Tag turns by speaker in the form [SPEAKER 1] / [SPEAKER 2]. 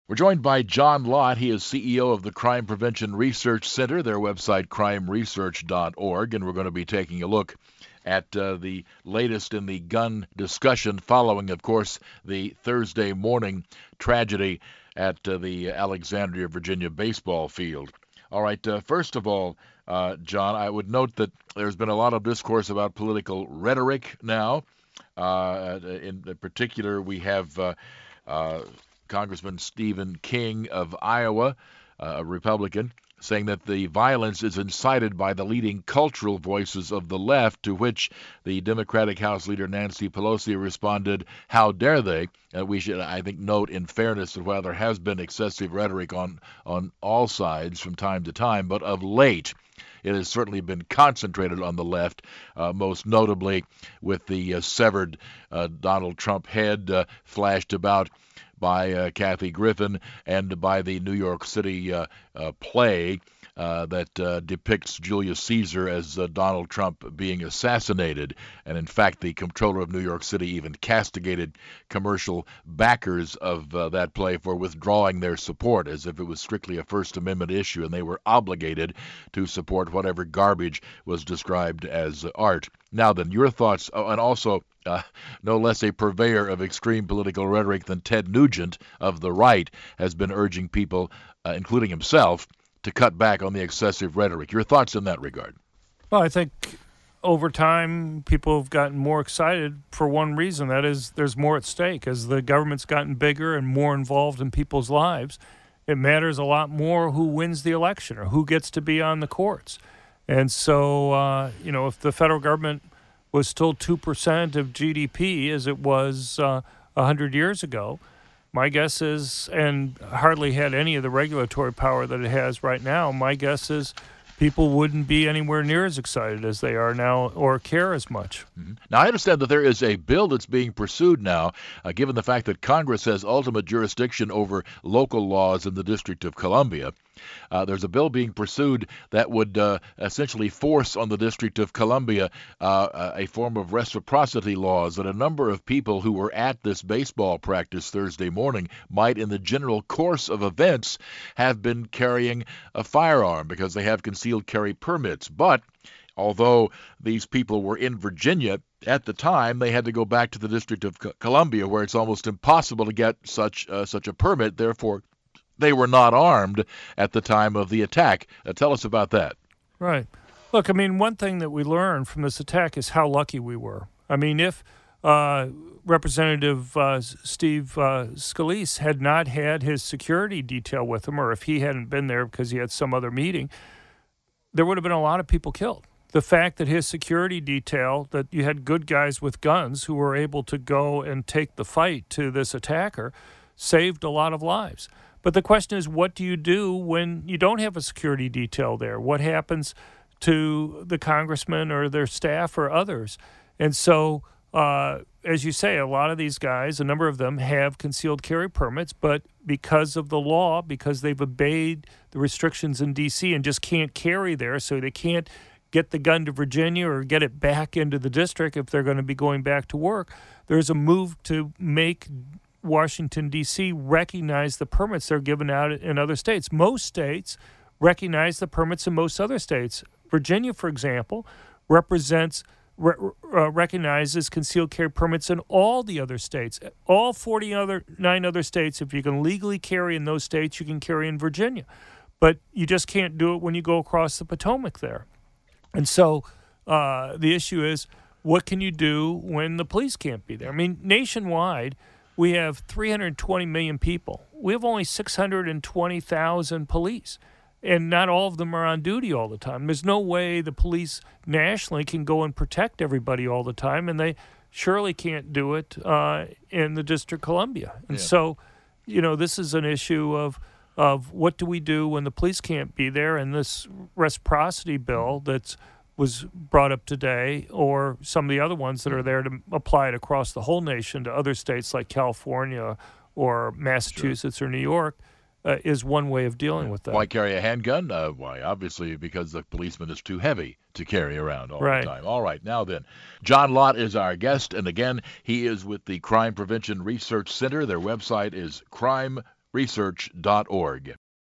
[SPEAKER 1] We're joined by John Lott. He is CEO of the Crime Prevention Research Center, their website, crimeresearch.org, and we're going to be taking a look at the latest in the gun discussion following, of course, the Thursday morning tragedy at the Alexandria, Virginia baseball field. All right, first of all, John, I would note that there's been a lot of discourse about political rhetoric now. In particular, we have Congressman Stephen King of Iowa, a Republican, saying that the violence is incited by the leading cultural voices of the left, to which the Democratic House Leader Nancy Pelosi responded, "How dare they?" We should, I think, note in fairness that while there has been excessive rhetoric on all sides from time to time, but of late it has certainly been concentrated on the left, most notably with the severed Donald Trump head flashed about by Kathy Griffin and by the New York City play that depicts Julius Caesar as Donald Trump being assassinated. And in fact, the comptroller of New York City even castigated commercial backers of that play for withdrawing their support, as if it was strictly a First Amendment issue and they were obligated to support whatever garbage was described as art. Now then, your thoughts, and also no less a purveyor of extreme political rhetoric than Ted Nugent of the right has been urging people, including himself, to cut back on the excessive rhetoric. Your thoughts in that regard?
[SPEAKER 2] Well, I think over time people have gotten more excited for one reason. That is, there's more at stake. As the government's gotten bigger and more involved in people's lives, it matters a lot more who wins the election or who gets to be on the courts. And so, if the federal government was still 2% of GDP as it was 100 years ago, my guess is, and hardly had any of the regulatory power that it has right now, my guess is people wouldn't be anywhere near as excited as they are now or care as much.
[SPEAKER 1] Mm-hmm. Now, I understand that there is a bill that's being pursued now, given the fact that Congress has ultimate jurisdiction over local laws in the District of Columbia. There's a bill being pursued that would essentially force on the District of Columbia a form of reciprocity laws that a number of people who were at this baseball practice Thursday morning might, in the general course of events, have been carrying a firearm because they have concealed carry permits. But although these people were in Virginia at the time, they had to go back to the District of Columbia, where it's almost impossible to get such a permit. Therefore, they were not armed at the time of the attack. Tell us about that.
[SPEAKER 2] Right. Look, I mean, one thing that we learned from this attack is how lucky we were. I mean, if Representative Steve Scalise had not had his security detail with him, or if he hadn't been there because he had some other meeting, there would have been a lot of people killed. The fact that his security detail, that you had good guys with guns who were able to go and take the fight to this attacker, saved a lot of lives. But the question is, what do you do when you don't have a security detail there? What happens to the congressmen or their staff or others? And so, as you say, a lot of these guys, a number of them have concealed carry permits, but because of the law, because they've obeyed the restrictions in D.C. and just can't carry there, so they can't get the gun to Virginia or get it back into the district if they're going to be going back to work, there's a move to make Washington, D.C. recognize the permits they're given out in other states. Most states recognize the permits in most other states. Virginia, for example, recognizes concealed carry permits in all the other states. All 49 other states, if you can legally carry in those states, you can carry in Virginia. But you just can't do it when you go across the Potomac there. And so the issue is, what can you do when the police can't be there? I mean, nationwide, we have 320 million people. We have only 620,000 police, and not all of them are on duty all the time. There's no way the police nationally can go and protect everybody all the time, and they surely can't do it in the District of Columbia. And so, this is an issue of what do we do when the police can't be there, and this reciprocity bill that's was brought up today, or some of the other ones that are there to apply it across the whole nation to other states like California or Massachusetts or New York, is one way of dealing with that.
[SPEAKER 1] Why carry a handgun? Why, obviously, because the policeman is too heavy to carry around all the time. All right, now then, John Lott is our guest, and again, he is with the Crime Prevention Research Center. Their website is crimeresearch.org.